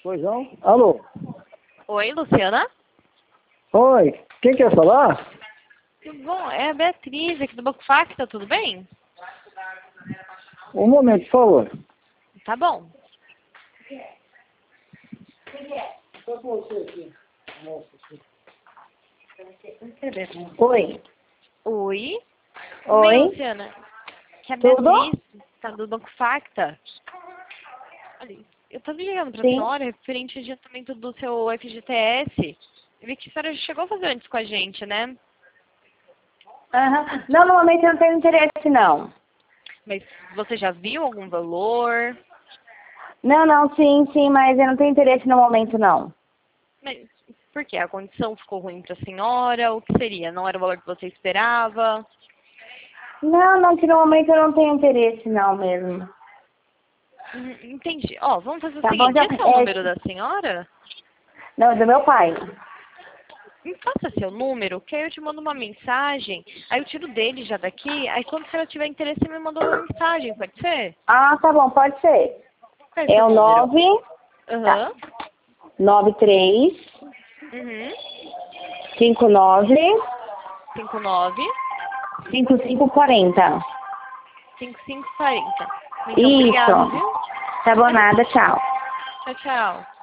Pois não? Alô? Oi, Luciana? Oi, quem quer falar? Tudo bom? É a Beatriz aqui do Banco Facta, tudo bem? Um momento, por favor. Tá bom. Só com você aqui. Oi. Oi? Tudo Oi. bem, Luciana? Que é a Tudo? Beatriz, tá do Banco Facta. Olha, eu tô ligando pra Sim. senhora referente ao adiantamento do seu FGTS. Eu vi que a senhora já chegou a fazer antes com a gente, né? Aham. Não, normalmente eu não tenho interesse, não. Mas você já viu algum valor? Não, sim, mas eu não tenho interesse no momento, não. Mas por quê? A condição ficou ruim pra senhora? O que seria? Não era o valor que você esperava? Não, que no momento eu não tenho interesse, não mesmo. Entendi. Ó, vamos fazer o Tá bom, seguinte. já... Esse é o número da senhora? Não, é do meu pai. Me passa seu número, que aí eu te mando uma mensagem. Aí eu tiro dele já daqui. Aí quando a senhora tiver interesse, você me manda uma mensagem, pode ser? Ah, tá bom, pode ser. Qual é É seu o número? 9... Aham. 93 Uhum. 59 59 5540. 5540. Então, obrigada, Isso. viu? Tá bom, nada, tchau. Tchau, tchau.